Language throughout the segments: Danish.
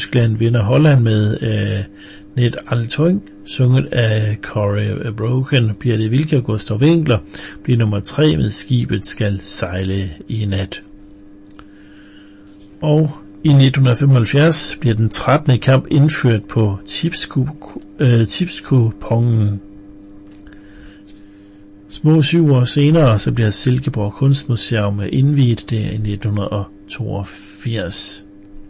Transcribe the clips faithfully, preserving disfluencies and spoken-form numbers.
Tyskland vinder Holland med øh, Net Altung, sunget af Corey Broken. Birte Wilke og Gustav Winkler bliver nummer tre med Skibet skal sejle i nat. Og i nitten femoghalvfjerds bliver den trettende kamp indført på tipskupongen. Små syv år senere så bliver Silkeborg Kunstmuseum indviet der i nitten toogfirs.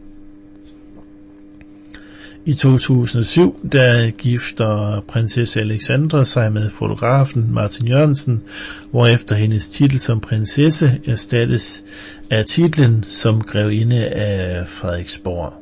I to tusind og syv der gifter prinsesse Alexandra sig med fotografen Martin Jørgensen, hvorefter hendes titel som prinsesse erstattes af titlen som grevinde af Frederiksborg.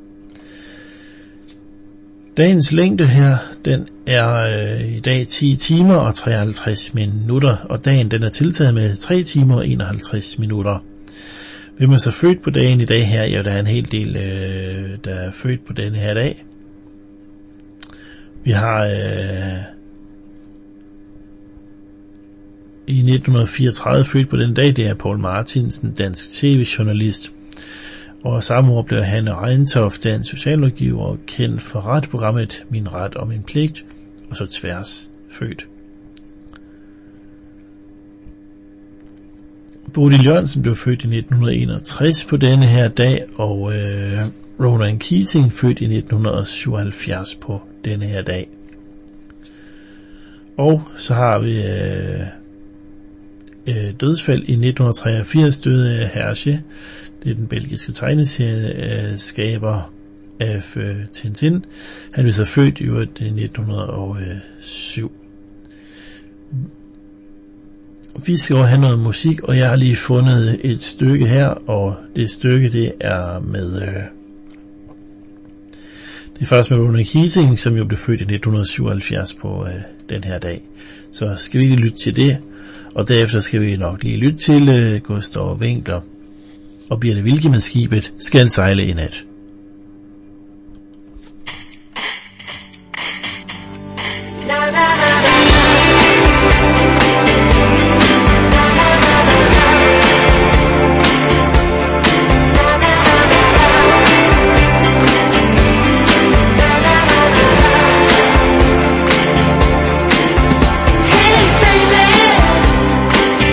Dagens længde her, den er øh, i dag ti timer og treoghalvtreds minutter, og dagen den er tiltaget med tre timer og enoghalvtreds minutter. Hvem er så født på dagen i dag her? Ja, der er en hel del, øh, der er født på denne her dag. Vi har øh, i nitten fireogtredive født på den dag, det er Poul Martinsen, dansk tv-journalist. Og samme år blev Hanne Reintoft, dansk socialrådgiver, og kendt for retprogrammet Min Ret og Min Pligt, og så Tværs født. Bodil Jørgensen blev født i nitten enogtres på denne her dag, og øh, Ronan Keating født i nitten syvoghalvfjerds på denne her dag. Og så har vi øh, øh, dødsfald i nitten treogfirs, døde Hergé. Det er den belgiske tegneserieskaber af øh, Tintin. Han blev så født i nitten hundrede og syv. Vi skal jo have noget musik, og jeg har lige fundet et stykke her, og det stykke det er med... Øh, det er først med Ronan Keating, som jo blev født i nitten syvoghalvfjerds på øh, den her dag. Så skal vi lige lytte til det, og derefter skal vi nok lige lytte til øh, Gustav Winkler. Og Birte Wilke med Skibet skal sejle i nat.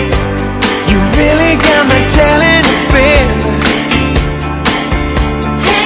Hey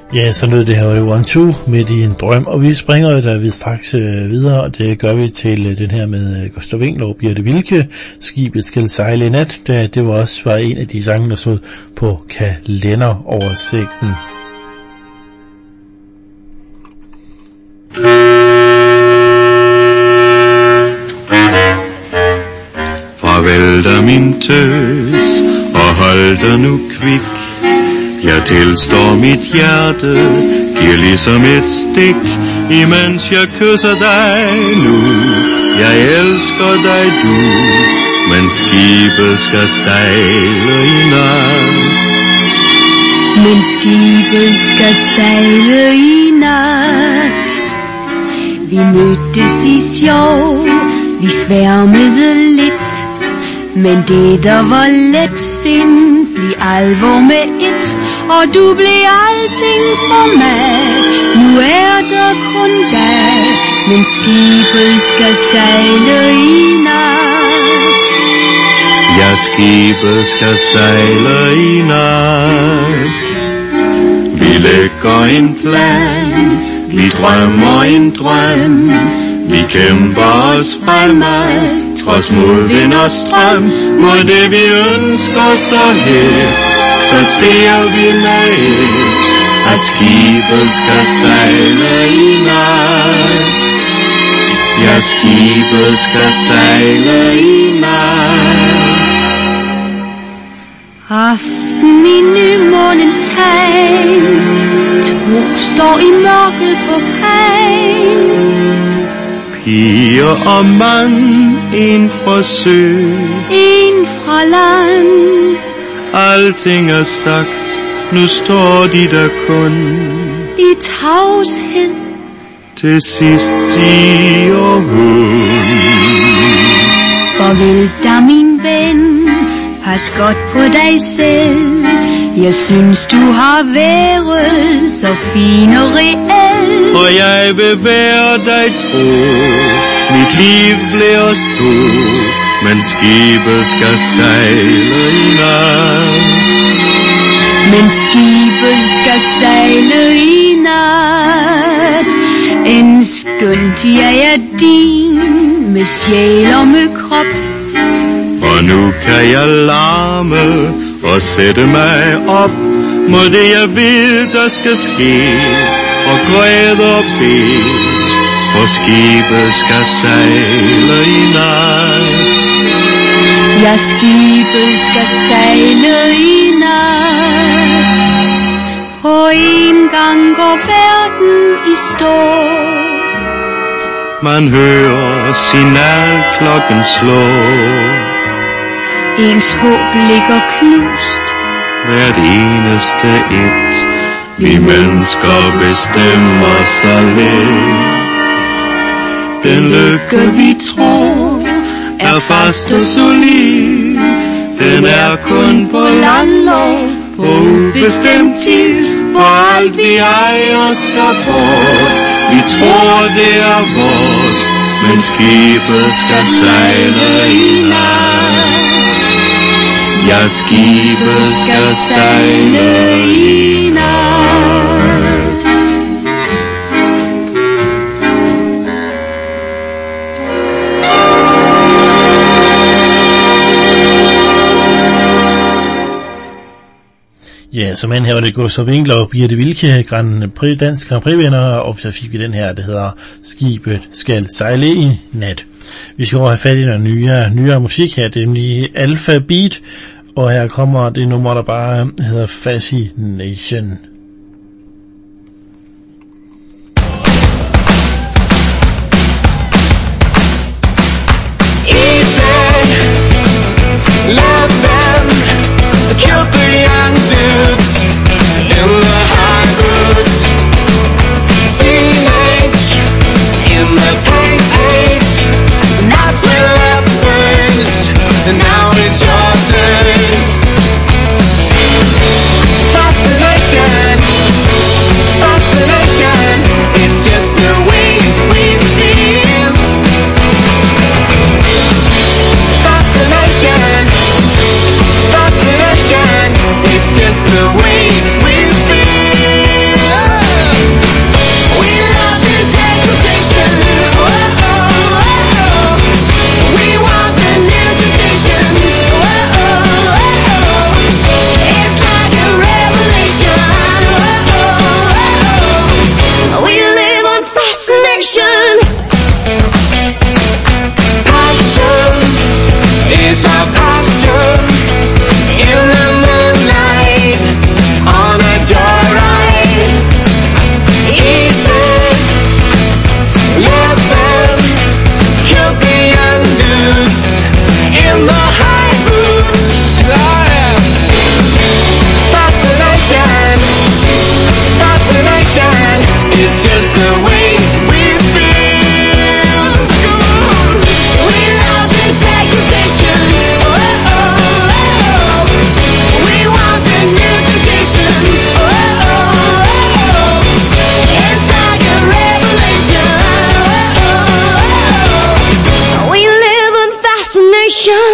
Ja, så lød det her jo One Two midt i en drøm, og vi springer der vi straks øh, videre, og det gør vi til øh, den her med øh, Gustav Winckler og Birthe Wilke, Skibet skal sejle i nat. Det, det var også var en af de sange, der stod på kalenderoversigten. Farvel da min tøs, og hold dig nu kvik. Jeg tilstår mit hjerte, giver ligesom et stik, imens jeg kysser dig nu. Jeg elsker dig du, men skibet skal sejle i nat. Men skibet skal sejle i nat. Vi mødtes i sjov, vi sværmede lidt, men det der var let sind, blev alvor med et, og du blev alting for mig. Nu er der kun dig, men skibet skal sejle i nat. Ja, skibet skal sejle i nat. Vi lægger en plan, vi drømmer en drøm, vi kæmper os fremad, trods modvind og strøm, mod det vi ønsker så hit, så ser vi med et, at skibet skal sejle i nat. Ja, skibet skal sejle i nat. Aften i nymånens tegn, to står i mørket på kajen. Piger og mand, en fra sø, en fra land. Alting er sagt, nu står de der kun i tavshed. Til sidst siger hun: farvel da min ven, pas godt på dig selv. Jeg synes du har været så fin og reel, og jeg vil være dig tro. Mit liv bliver to, men skibet skal sejle i nat. Men skibet skal sejle i nat. En skønt jeg er din, med sjæl og med krop. Og nu kan jeg larme og sætte mig op mod det jeg ved der skal ske, og græde og bede, for skibet skal sejle i nat. Ja, skibet skal sejle i nat. Og en gang går verden i stå. Man hører signalklokken slå. Ens håb ligger knust. Hvert eneste et, vi mennesker bestemmer så let. Den lykke vi tror er fast og solid, den er kun på landlov, på ubestemt tid, for alt vi ejer skal bort. Vi tror det er vort, men skibet skal sejle i nat. Ja, skibet skal sejle i nat. Ja, som end her var det Gustav Winckler og Birthe Wilke, Grand Prix, dansk Grand Prix-vinder, og så fik vi den her, der hedder Skibet skal sejle i nat. Vi skal over have fat i noget nyere, nyere musik her, det er nemlig Alpha Beat, og her kommer det nummer, der bare hedder Fascination. Killed the young dudes in the high boots. Teenage in the pink age. Nazi rappers, and now it's your turn. Fascination.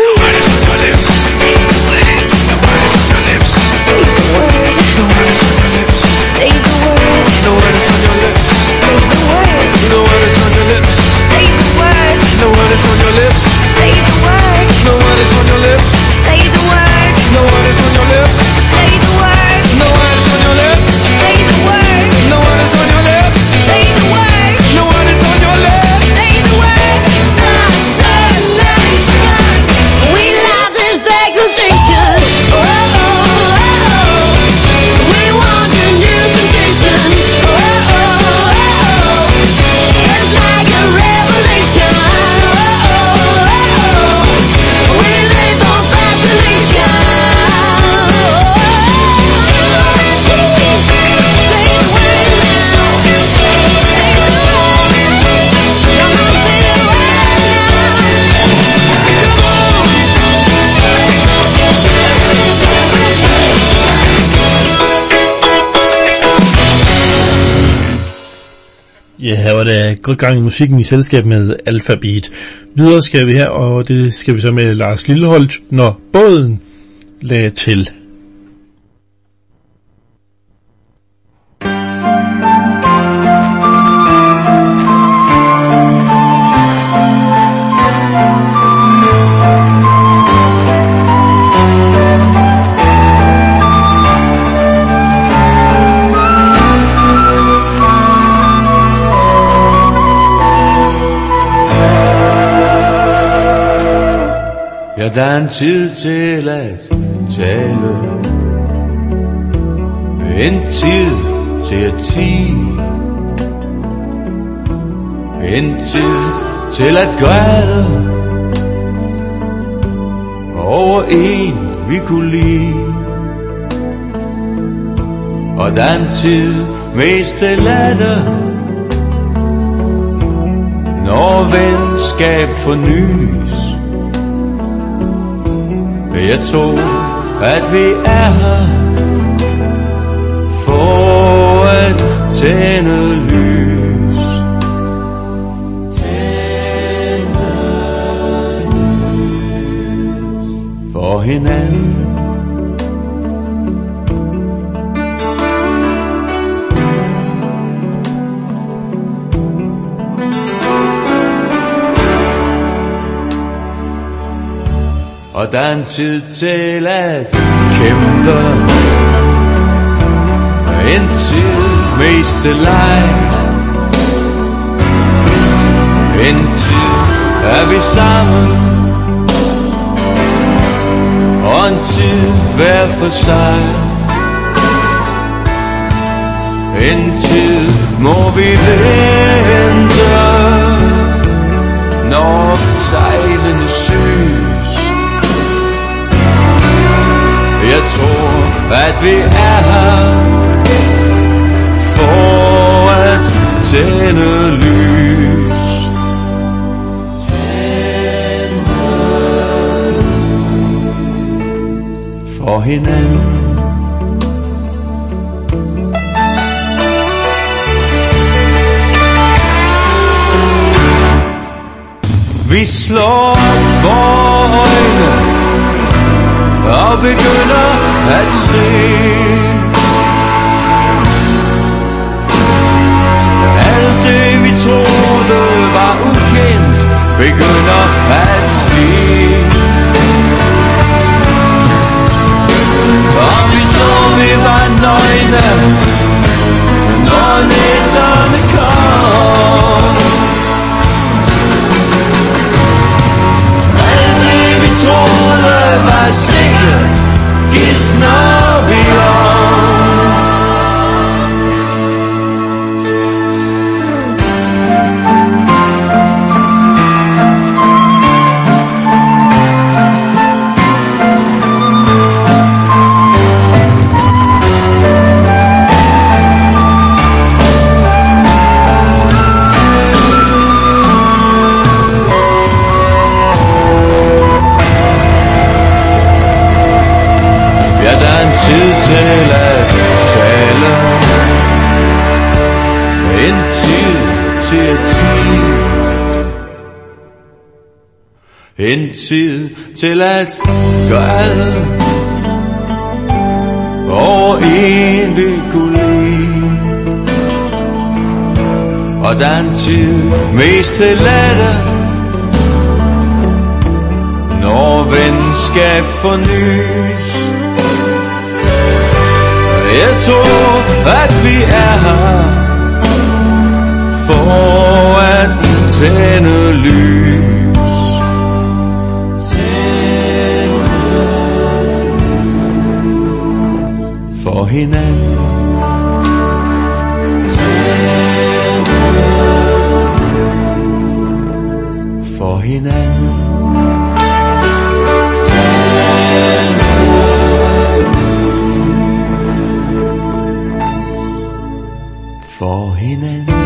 word is on your lips. The word is on your lips. The word is on your lips. Say the word. The word is on your lips. Say the word. The word is on your lips. Say the word. The word is on your lips. Say the word. The word is on your lips. Say the word. The word is on your lips. Say the word. The word is on your lips. Say the word. The word is on your lips. Say the word. The word is on your lips. Say the word. Assassination. We love this exaltation. Oh, oh, oh. We want a new condition. Oh, oh, oh. It's like a revelation. Oh, oh, oh. We live on fascination. Say the word now. Say the word. Come on, say the word now. Ja, her var det godt gang i musikken i selskab med Alphabeat. Videre skal vi her, og det skal vi så med Lars Lilleholt, når båden lagde til. Ja, der er en tid til at tale, en tid til at tie, en tid til at græde over en vi kunne lide. Og der er en tid mest til latter, når venskab fornyes. Jeg tror, at vi er her for at tænde lys. Tænde lys for hinanden. Og der er en tid til at kæmpe, en tid mest til leg, en tid er vi sammen, og en tid hver for sig. En tid må vi vente, når sejlene sys. Jeg tror, at vi er her for at tænde lys. Tænde lys for hinanden. Vi slår op for øjne og begynder at se alt det vi troede var ukendt begynder at ske. Og vi så vi var nøgne, når nætterne kom. Alt det vi troede var sikkert, gisner vi om. en tid til at græde over en vi kunne lide, og den tid mest til latter, når venskab fornyes. Jeg tror at vi er her for at tænde lys, for hinanden, for hinanden, for hinanden.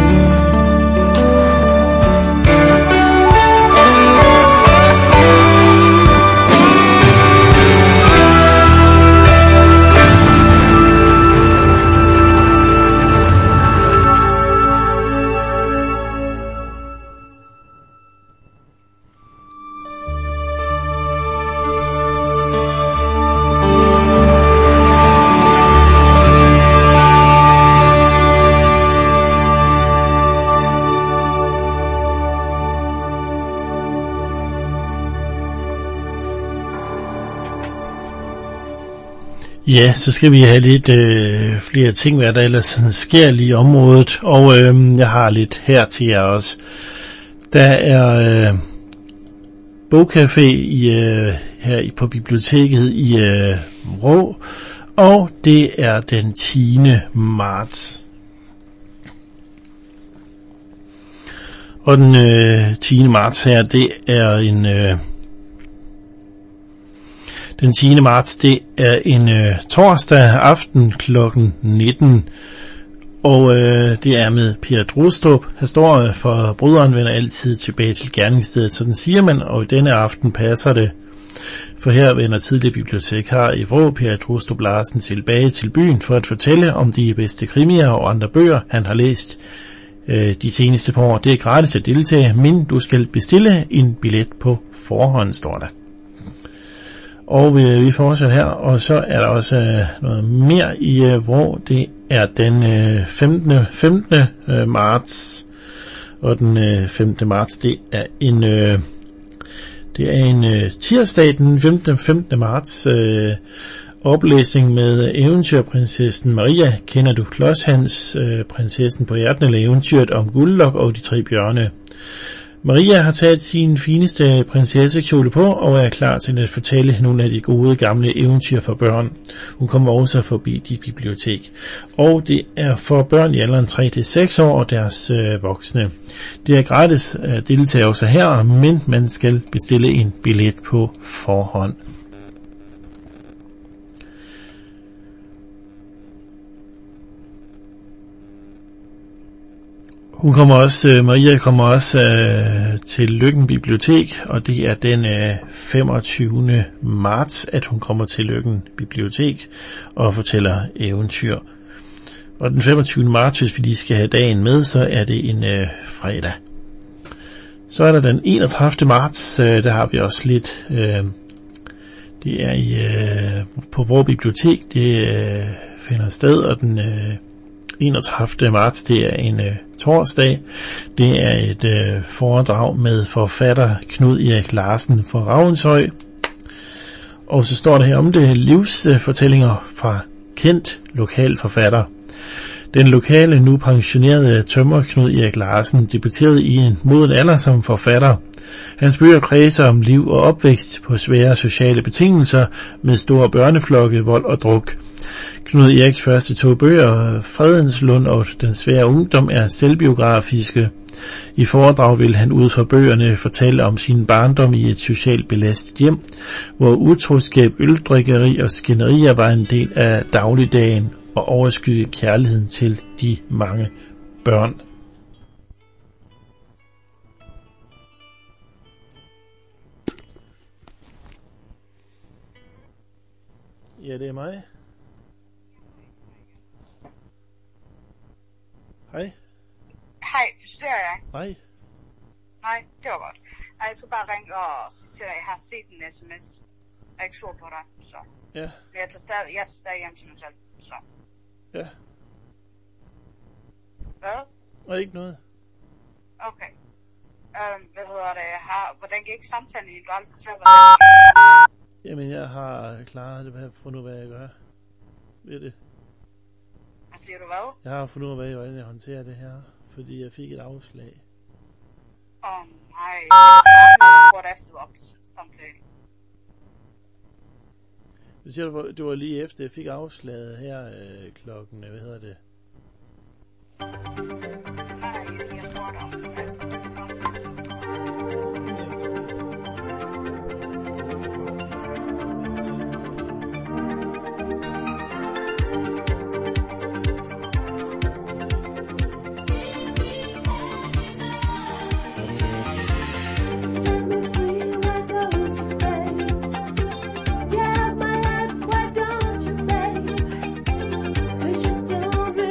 Ja, så skal vi have lidt øh, flere ting, hvad der ellers sådan sker lige i området, og øh, jeg har lidt her til jer også. Der er øh, bogcafé i, øh, her på biblioteket i øh, Vrå, og det er den tiende marts. Og den øh, tiende marts her, det er en... Øh, Den tiende marts, det er en øh, torsdag aften klokken nitten, og øh, det er med Per Drostrup. Historie for bryderen vender altid tilbage til gerningsstedet, sådan siger man, og i denne aften passer det. For her vender tidligere bibliotekar i Vrå, Per Drostrup Larsen, tilbage til byen for at fortælle om de bedste krimier og andre bøger, han har læst øh, de seneste par år. Det er gratis at deltage, men du skal bestille en billet på forhånd, står der. Og vi, vi fortsætter her, og så er der også øh, noget mere i øh, Vrå. Det er den øh, femtende femtende marts, og den øh, femtende marts, det er en øh, det er en øh, tirsdag, den femtende femtende marts, øh, oplæsning med eventyrprinsessen Maria. Kender du Klodshans, øh, prinsessen på hjerten, eller eventyret om Guldlok og de tre bjørne? Maria har taget sin fineste prinsessekjole på og er klar til at fortælle nogle af de gode gamle eventyr for børn. Hun kommer også forbi dit bibliotek. Og det er for børn i alderen tre til seks år og deres øh, voksne. Det er gratis at deltage også her, men man skal bestille en billet på forhånd. Hun kommer også, Maria kommer også øh, til Løkken Bibliotek, og det er den øh, femogtyvende marts, at hun kommer til Løkken Bibliotek og fortæller eventyr. Og den femogtyvende marts, hvis vi lige skal have dagen med, så er det en øh, fredag. Så er der den enogtredivte marts, øh, der har vi også lidt, øh, det er i, øh, på vores bibliotek, det øh, finder sted, og den øh, enogtredivte marts, det er en øh, torsdag. Det er et øh, foredrag med forfatter Knud Erik Larsen fra Ravnshøj. Og så står der her om det livsfortællinger fra kendt lokal forfatter. Den lokale, nu pensionerede tømrer Knud Erik Larsen debuterede i en moden alder som forfatter. Hans bøger kredser om liv og opvækst på svære sociale betingelser med store børneflokke, vold og druk. Knud Eriks første to bøger, Fredens Lund og Den svære ungdom, er selvbiografiske. I foredrag vil han ud fra bøgerne fortælle om sin barndom i et socialt belastet hjem, hvor utroskab, øldrikkeri og skænderier var en del af dagligdagen og overskyede kærligheden til de mange børn. Ja, det er mig. Hej. Hej, forstår jeg? Hej. Nej, det var godt. Ej, jeg skulle bare ringe og sige til dig, jeg har set en sms. Jeg er ikke sur på dig, så. Ja. Men jeg tager stadig, jeg tager stadig hjem til mig selv, så. Ja. Hvad? Og ikke noget. Okay. Øhm, hvad hedder det? Har, hvordan gik samtalen i? Du har aldrig fortalt, hvordan det gik? Jamen, jeg har klaret det, hvad fundet ud af, hvad jeg gør. Ved det. Hvad siger du hvad? Jeg har fundet ud af, hvordan jeg håndterer det her, fordi jeg fik et afslag. Åh oh, nej, det er det samme, jeg spurgte efter op til samtalen. Det siger du, det var lige efter, jeg fik afslaget her øh, klokken, hvad hedder det? Nej, jeg spurgte om det. Yeah, my life, why don't you, babe? 'Cause you don't really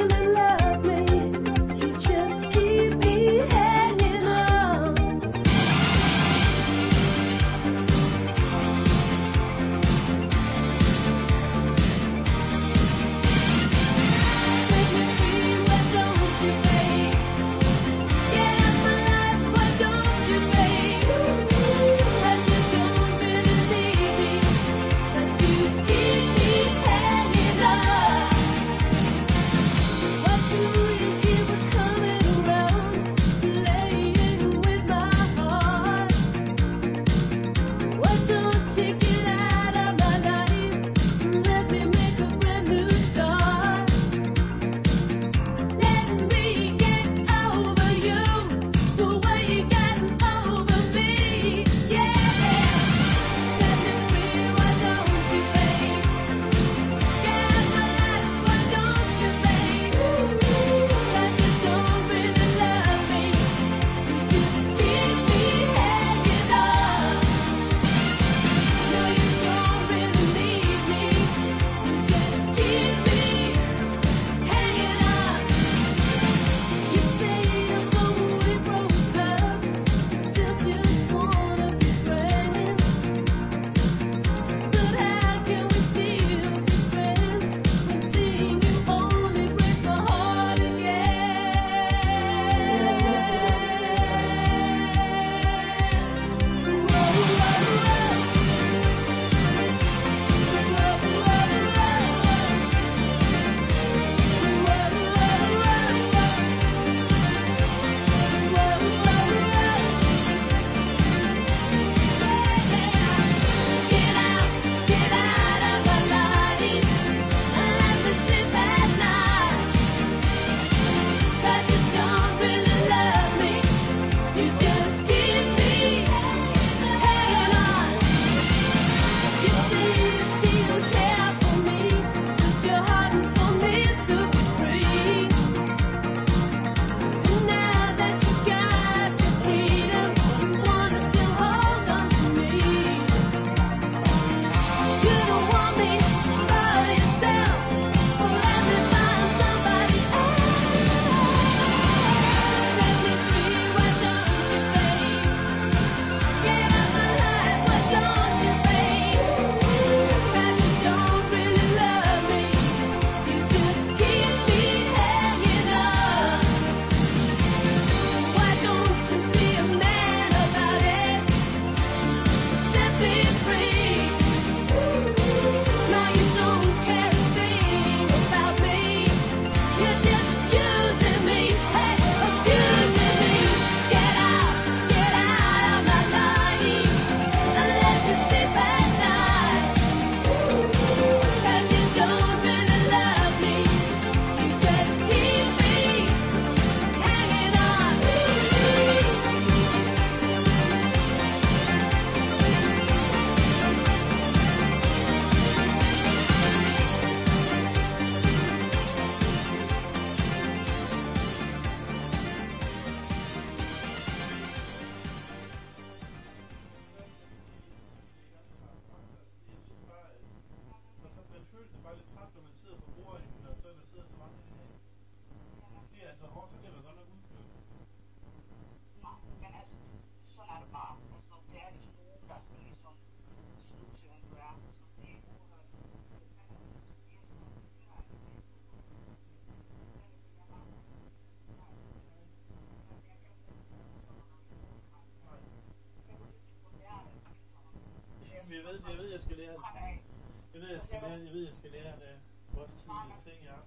jeg ved, jeg ved, jeg skal lære. Jeg ved, jeg skal lære. Jeg ved, jeg skal lære det. Vores tidlige ting, ja.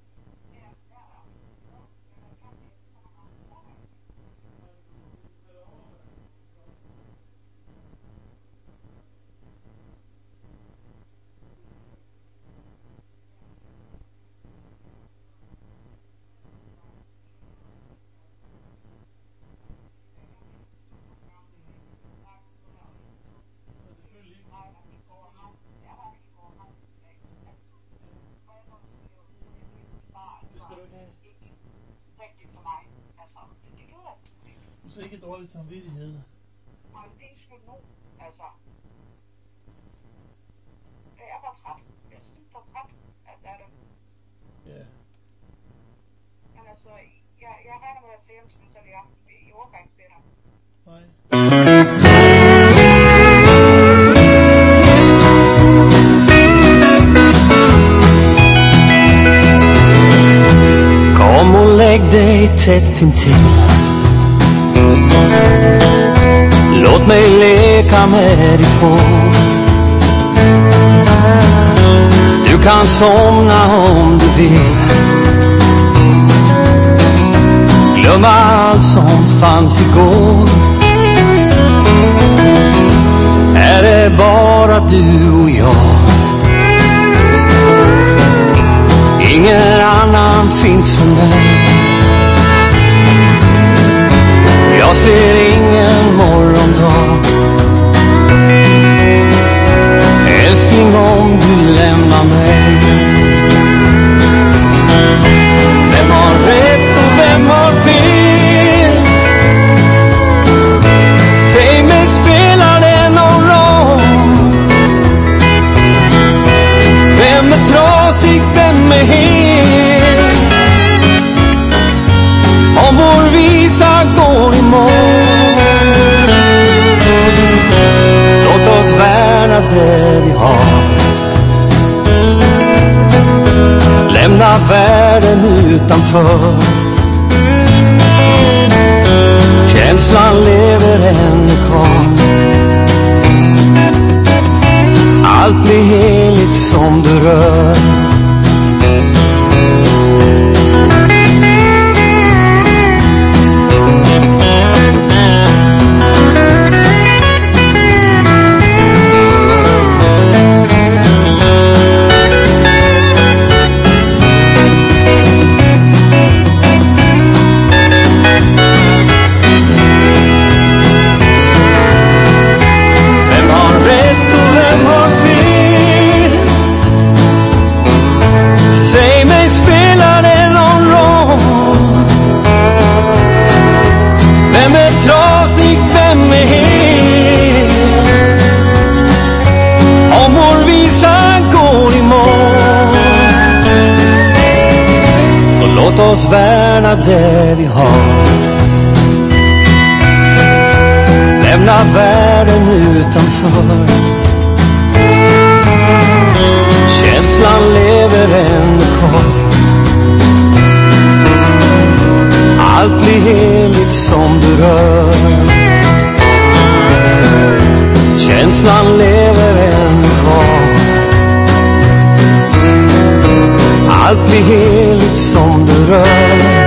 Du ser ikke dårlig samvittighed. Nej, det er sgu nu, altså. Jeg er bare træt. Jeg er simpelthen træt. Altså, er det. Ja. Men altså, jeg, jeg regner med at se hjem til mig selv i aften i overgang senere. Nej. Kom och lägg dig tätt intill. Låt mig leka med ditt hår. Du kan somna om du vill. Glömma allt som fanns igår. Är det bara du och jag? Ingen annan finns som dig. Jag ser ingen morgondag. Älskling, om du lämnar mig. Vem har rätt och vem har fel? Säg mig, spelar det någon roll? Vem är trasig, vem är hel? Om vår visa går i mål. Låt oss värna det vi har. Lämna världen utanför. Känslan lever ännu kvar. Allt blir heligt som du rör. Låt oss värna det vi har. Lämna världen utanför. Känslan lever ännu kvar. Allt blir heligt som du rör. Känslan lever ännu kvar. Allt blir heligt som du rör.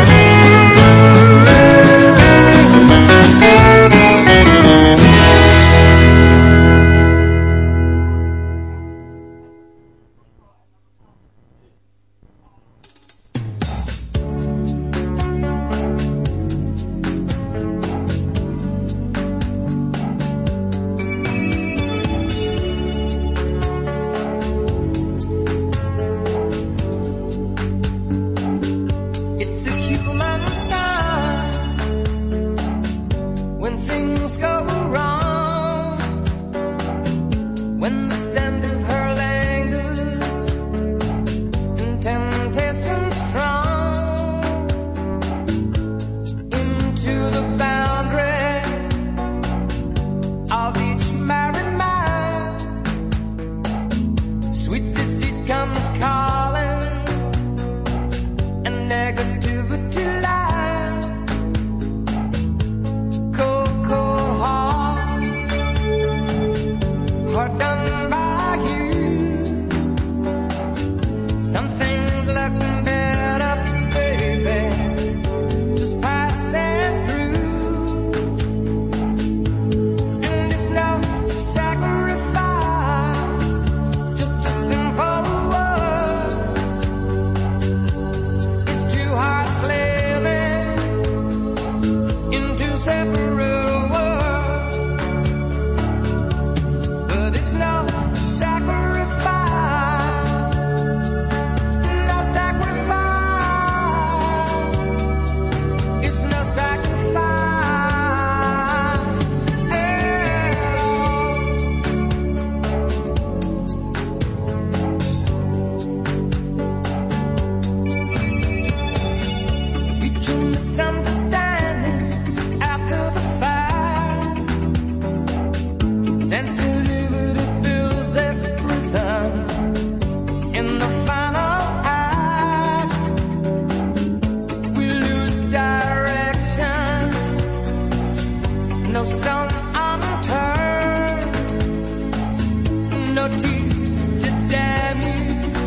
no tears to damn you.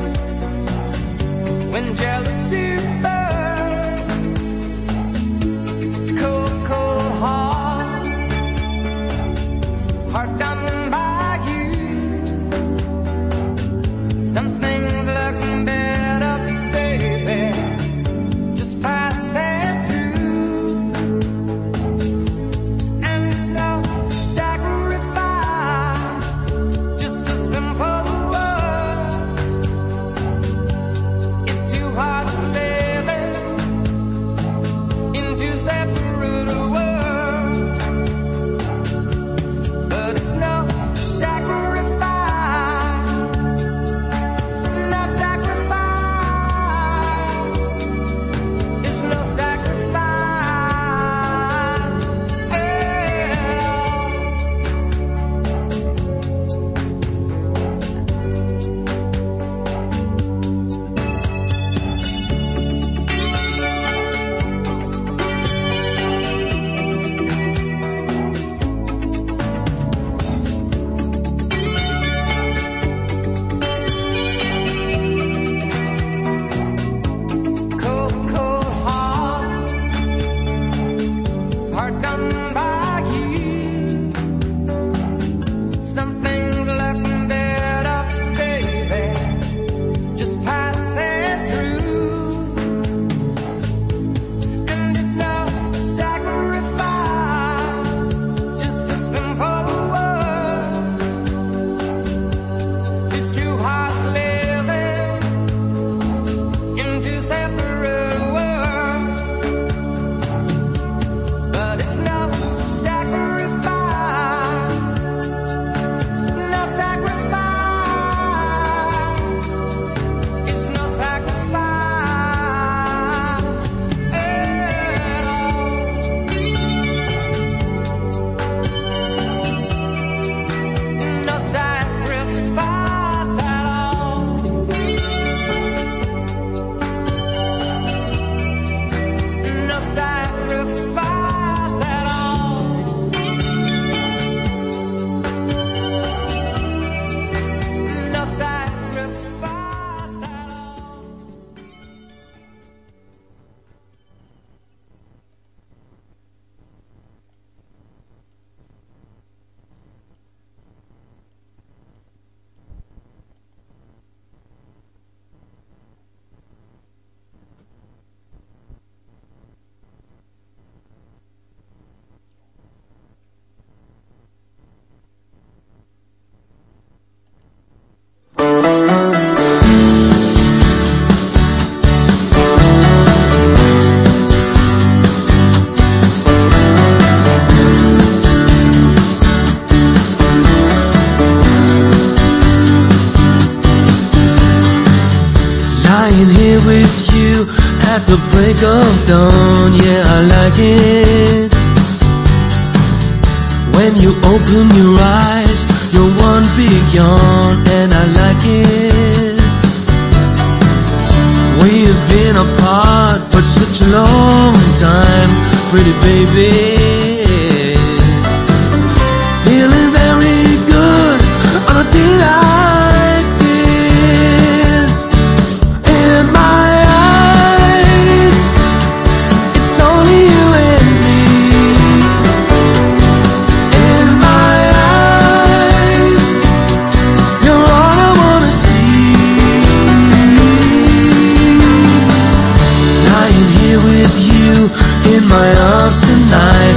When jealousy burns, cold, cold heart, heart done by you. Some things look better, baby, just pass it through. And it's no sacrifice, just a simple word. It's too hard to live in two separate worlds. But it's no sacrifice, no sacrifice. It's no sacrifice at all. Cold, cold heart, heart done by you. Some things look better, baby, just pass it through. And it's no sacrifice, just a simple word. It's two hearts living in two separate worlds. But it's no sacrifice, no sacrifice. It's no sacrifice at all. No sacrifice at all. No sacrifice at all. No sacrifice at all. Lying here with you at the break of dawn, yeah, I like it. When you open your eyes, you're one big yawn, and I like it. We've been apart for such a long time, pretty baby. Feeling very good on a day like this. In my eyes, it's only you and me. In my eyes, you're all I wanna see. Lying here with you in my arms tonight,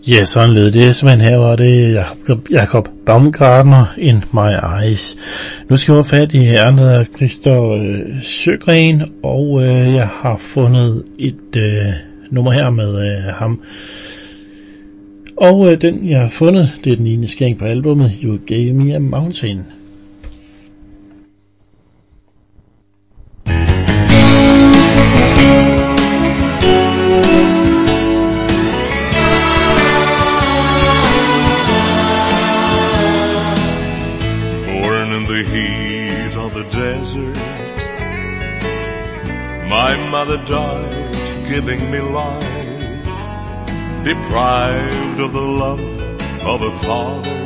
Ja, sådan lød det. Simpelthen her var det Jacob, Jacob Baumgartner in my eyes. Nu skal jeg have fat i herren, der hedder Christer øh, Sjögren, og øh, jeg har fundet et øh, nummer her med øh, ham. Og øh, den jeg har fundet, det er den ene skæring på albumet You Gave Me a Mountain. My mother died, giving me life, deprived of the love of a father,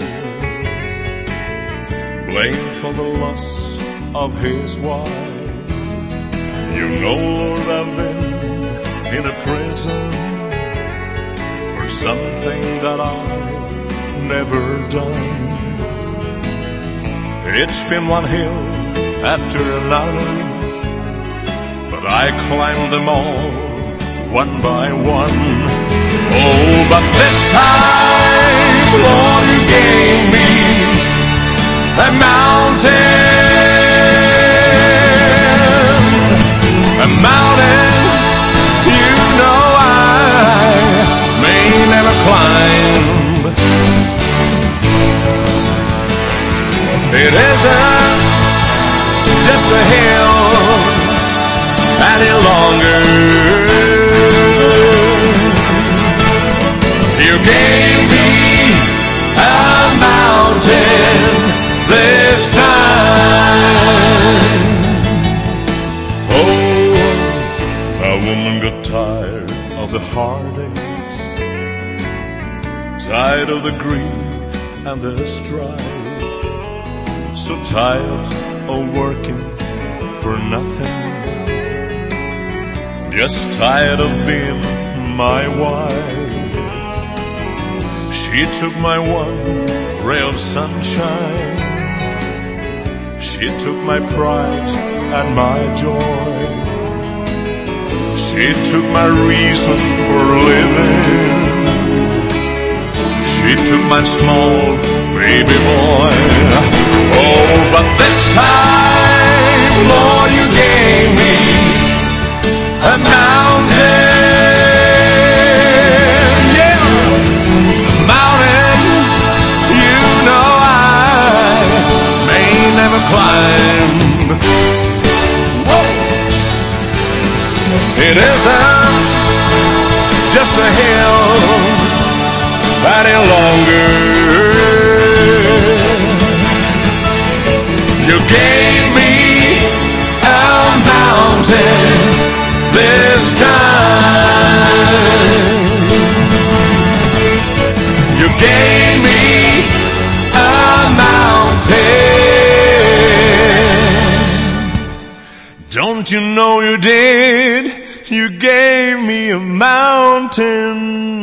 blamed for the loss of his wife. You know, Lord, I've been in a prison for something that I've never done. It's been one hill after another, I climbed them all, one by one. Oh, but this time, Lord, you gave me a mountain, a mountain you know I may never climb. It isn't just a hill any longer. You gave me a mountain this time. Oh, a woman got tired of the heartaches, tired of the grief and the strife, so tired of working for nothing, just tired of being my wife. She took my one ray of sunshine, she took my pride and my joy, she took my reason for living, she took my small baby boy. Oh, but this time, Lord, you gave me a mountain, yeah, a mountain you know I may never climb. Whoa. It isn't just a hill any longer. You gave me a mountain this time. You gave me a mountain. Don't you know you did? You gave me a mountain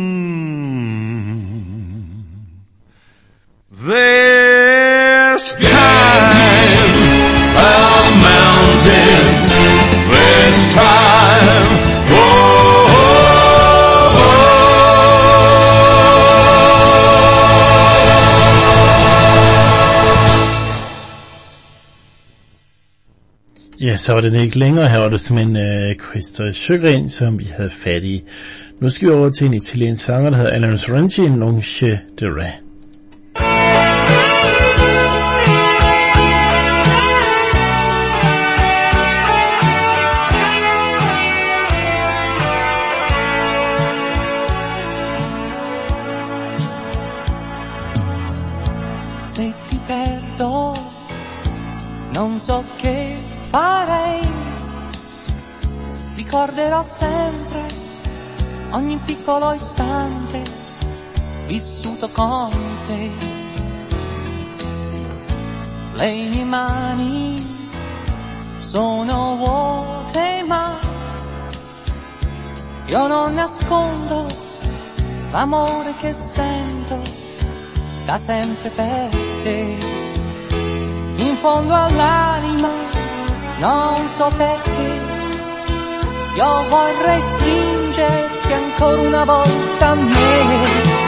this time. A mountain this time. Oh, oh, oh. Ja, så var den ikke længere. Her var det simpelthen uh, Christer Sjögren, som vi havde fat i. Nu skal vi over til en italiensk sanger, der hedder Alan Sorrenti, Non c'è de re. Non so che farei, ricorderò sempre ogni piccolo istante vissuto con te. Le mie mani sono vuote ma io non nascondo l'amore che sento da sempre per te. In fondo all'anima, non so perché, io vorrei stringerti ancora una volta a me.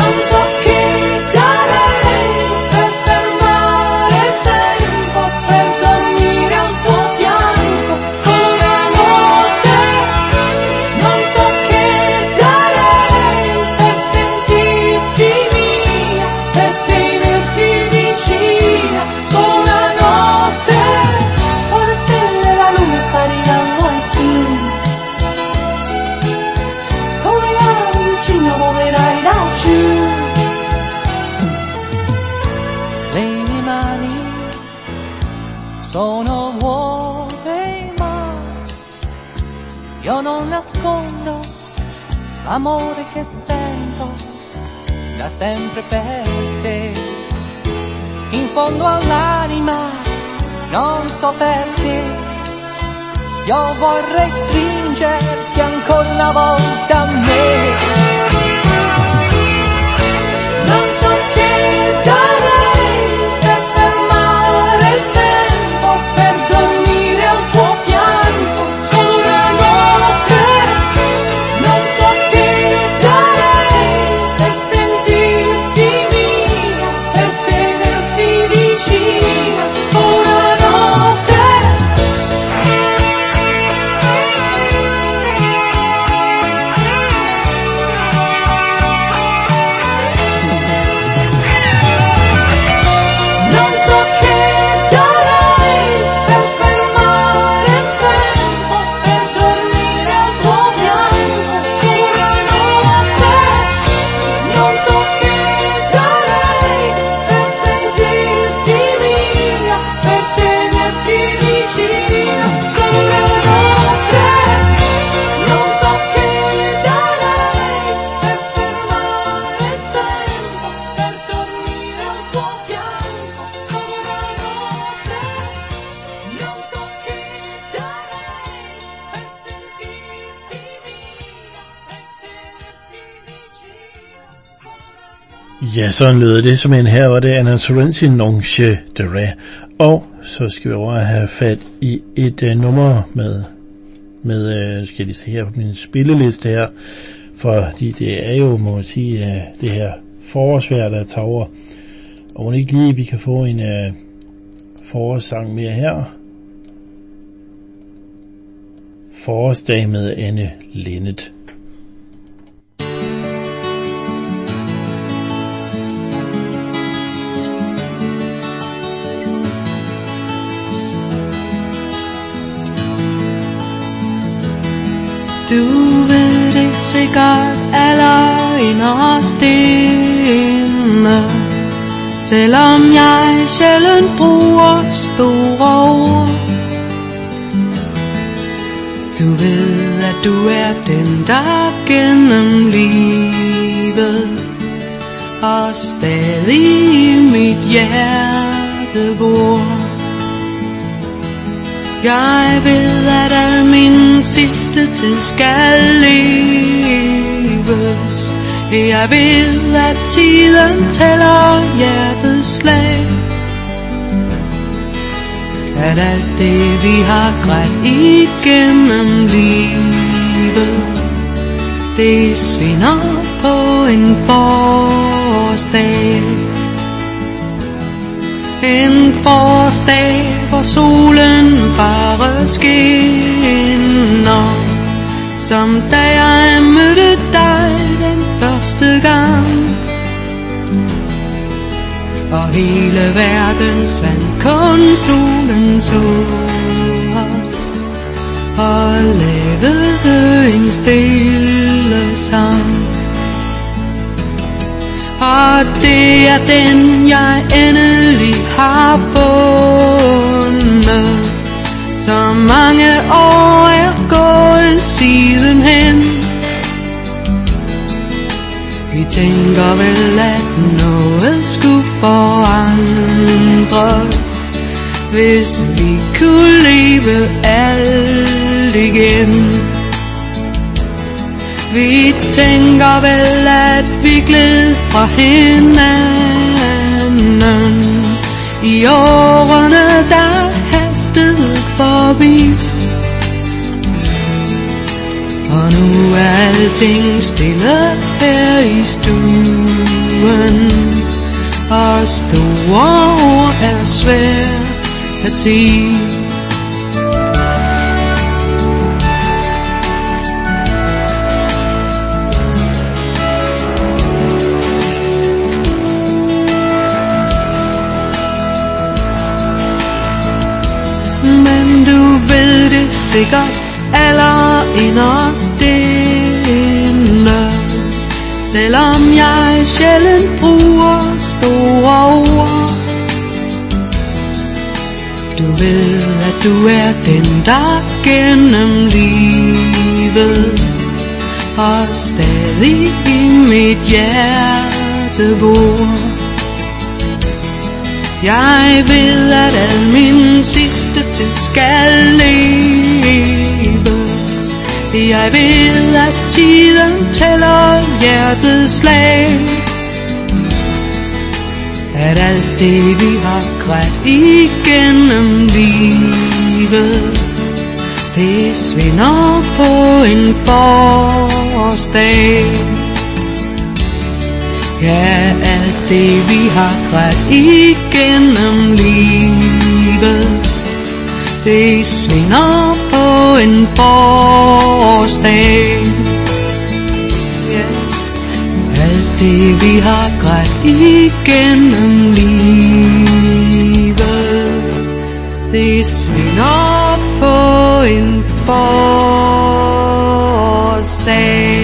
Non so che darei per fermare il tempo, per dormire al tuo fianco solo una notte. Non so che darei per sentirti mia, per tenerti vicina solo una notte. Con le stelle e la luna spariranno alcuni, con le ali del cigno volerai laggiù. Le mie mani sono vuote, ma io non nascondo l'amore che sento da sempre per te. In fondo all'anima, non so perché, io vorrei stringerti ancora una volta a me. Non so che darei per fermare il tempo, per dormire al tuo fianco solo una notte. Non so che darei per sentirti mia, per tenerti vicina solo una notte. Non so che darei per fermare il tempo, per dormire al tuo fianco solo una notte. Non so che darei per sentirti mia, per tenerti vicina solo una notte. Non so che darei per fermare il tempo, per dormire al tuo fianco solo una notte. Non so che darei per sentirti mia, per tenerti vicina solo una notte. Ja, sådan lød det. Som her var det Anna Torrenti Nonche de Re. Og så skal vi over have fat i et uh, nummer med, med uh, skal jeg lige se her på min spilleliste her, fordi det er jo, må man sige, uh, det her forårsvejr, der tager over. Og må ikke lige, vi kan få en uh, forårssang mere her. Forårsdag med Anne Linnet. Du ved det sikkert aller inderst inde, selvom jeg sjældent bruger store ord. Du ved, at du er den, der gennem livet og stadig i mit hjerte bor. Jeg ved, at al min sidste tid skal leves. Jeg ved, at tiden tæller hjertets slag. At alt det, vi har grædt igennem livet, det svinder på en forårsdag. En forårsdag, hvor solen bare skinner, som da jeg mødte dig den første gang. Og hele verden svandt, kun solen så os og lavede en stille sang. Og det er den, jeg endelig har fundet. Så mange år er gået sidenhen. Vi tænker vel, at noget skulle forandres, hvis vi kunne leve alt igen. Vi tænker vel, at vi gled fra hinanden i årene, der hastede forbi. Og nu er alting stille her i stuen, og store ord er svært at sige. Men du ved det sikkert allerinderst inde, selvom jeg sjældent bruger store ord. Du ved, at du er den, der gennem livet og stadig i mit hjerte bor. Jeg ved, at al min sidste tid skal leves. Jeg ved, at tiden tæller hjertets slag. At alt det, vi har grædt igennem livet, det svinder på en forårsdag. Ja, alt det vi har grædt igennem livet, det svinder på en forårsdag. Ja, alt det vi har grædt igennem livet, det svinder på en forårsdag.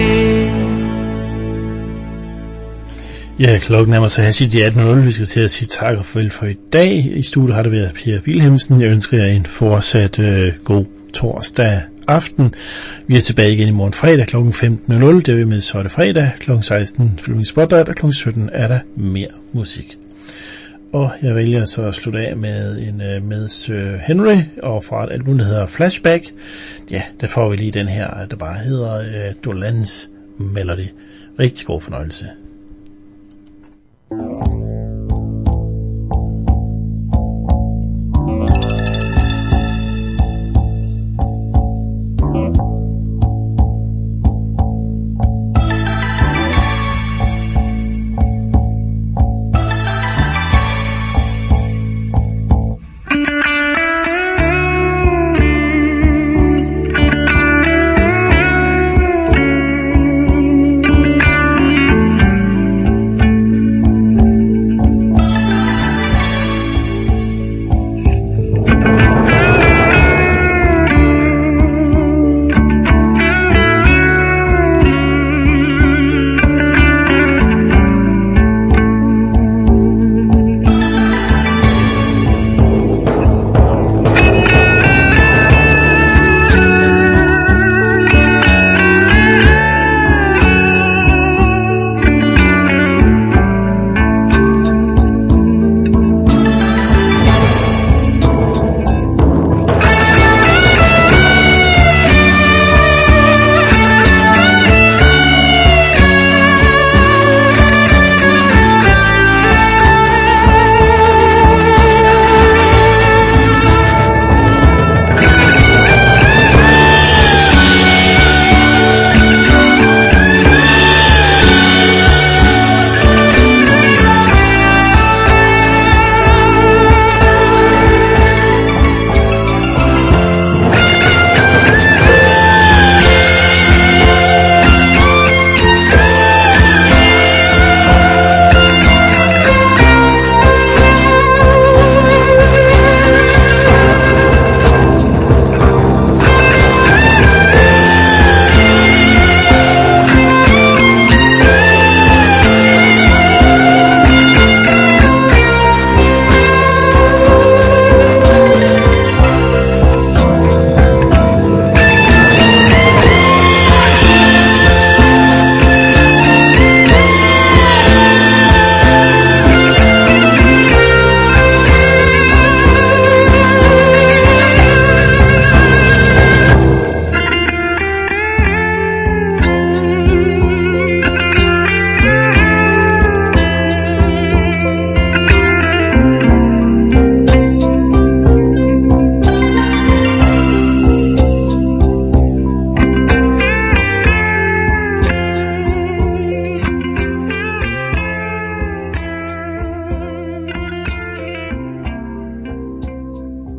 Ja, klokken nærmer sig halv atten nul. Vi skal til at sige tak og farvel for i dag. I studiet har det været Per Wilhelmsen. Jeg ønsker jer en fortsat øh, god torsdag aften. Vi er tilbage igen i morgen fredag klokken femten nul. Det er vi med, så er det fredag. klokken seksten Flyvning Spotlight, og klokken sytten er der mere musik. Og jeg vælger så at slutte af med en øh, med Sir Henry, og fra et album, der hedder Flashback. Ja, der får vi lige den her, der bare hedder øh, Dolans Melody. Rigtig god fornøjelse.